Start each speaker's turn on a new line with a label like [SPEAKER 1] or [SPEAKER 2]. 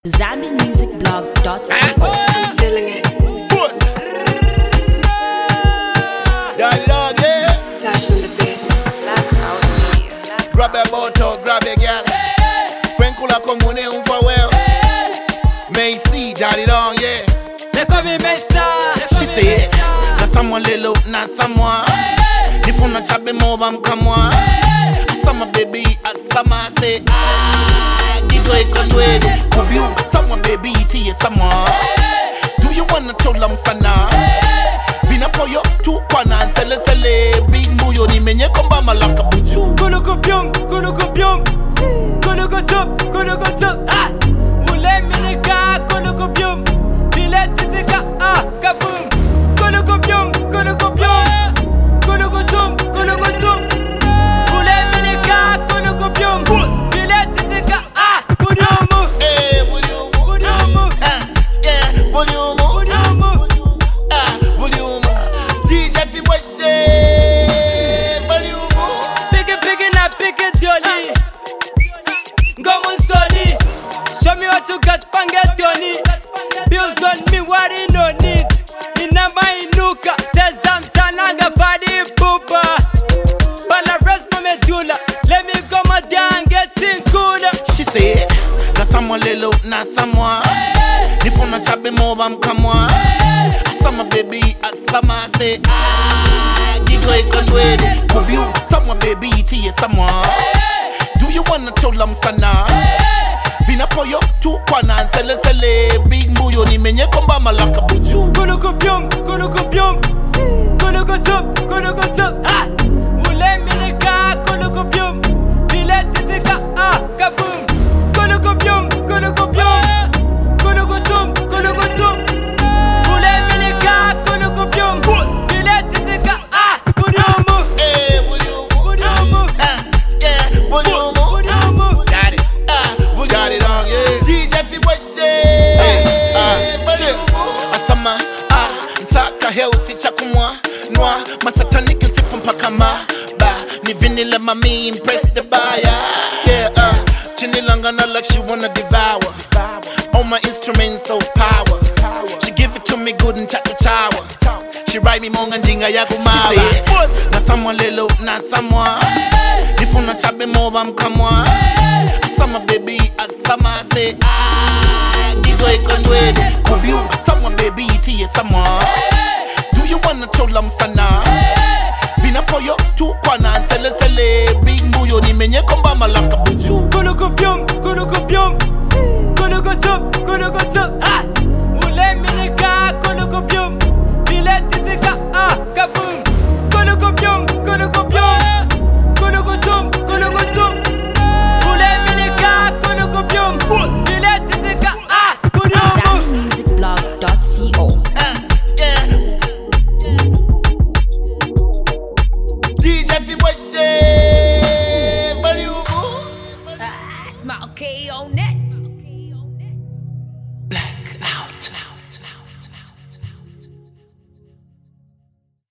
[SPEAKER 1] ZambianMusicBlog.co.
[SPEAKER 2] I'm feeling it. Stash on the beat. Blackout media.
[SPEAKER 3] Grab a bottle, grab a girl. Frankula comune un farewell. May see daddy long, yeah.
[SPEAKER 4] They call me Mesa.
[SPEAKER 3] She said, na someone little, na someone. If you not chat more, I'm come on. Asama baby, asama say Digo ekonwede, kubiu. Someone baby, iti someone. Do you wanna tell them sana? Vina poyo, tu kwana, sele big muyo ni menye komba malaka buju.
[SPEAKER 4] Kuluku pyum, kuluku top, ah. Mule minika, kuluku pyum. File titika, ah, kaboom. Kuluku pyum, kuluku top. Mule minika, kuluku pyum. File titika, ah, budiumu.
[SPEAKER 3] Eh, budiumu. Yeah, budiumu. Budiumu. DJ fi washe, budiumu.
[SPEAKER 4] Pick it, Dioli. Ngomu Soli. Show me what you got, panget Dioli. Bills on me, what you no need. Inamba inuka, tezam sananga fadi pupa. Bana rest my medulla. Let me go my down, get in cooler.
[SPEAKER 3] She said, na someone little, na someone. Nifuna chabe mo bam kamwa. Asama baby, asama say Digo ekonwede, kubiu. Someone baby, iti someone. Do you wanna tell them sana? Vina poyo, tu kwana, sele big muyo ni menye komba malaka buju.
[SPEAKER 4] Kuluku pyum, kuluku top, ah. Mule minika, kuluku pyum. File titika, ah, kaboom. Kuluku pyum, kuluku top. Mule minika, kuluku pyum. File titika, ah, budiumu.
[SPEAKER 3] Eh, budiumu. Yeah, budiumu. Got it. Got it on, yeah. DJ fi washe. Asama, nsaka healthy chakumwa. Nwa, masatani kisipu mpaka ba. Ni vinile mami impress the buyer. Yeah, chini langana like she wanna devour. All my instruments of power. She give it to me good and chat to tower. She write me monga njinga ya kumawa. She said, na someone lelo, na someone. Nifuna chabe moba mkamwa. Asama baby, asama say Digo ekonwede, kubiu. Someone baby, iti someone. Do you wanna tell them sana? Vina poyo, tu kwana, sele big muyo ni menye komba malaka buju.
[SPEAKER 4] Kuluku pyum, kuluku top, ah. Mule minika, kuluku pyum. File titika, ah, kaboom. Kuluku pyum, kuluku top. Mule minika, kuluku pyum. File titika, ah, budiumu.
[SPEAKER 1] ZambianMusicBlog.co.
[SPEAKER 3] Yeah. DJ fi washe, budiumu.
[SPEAKER 1] Smile K on net.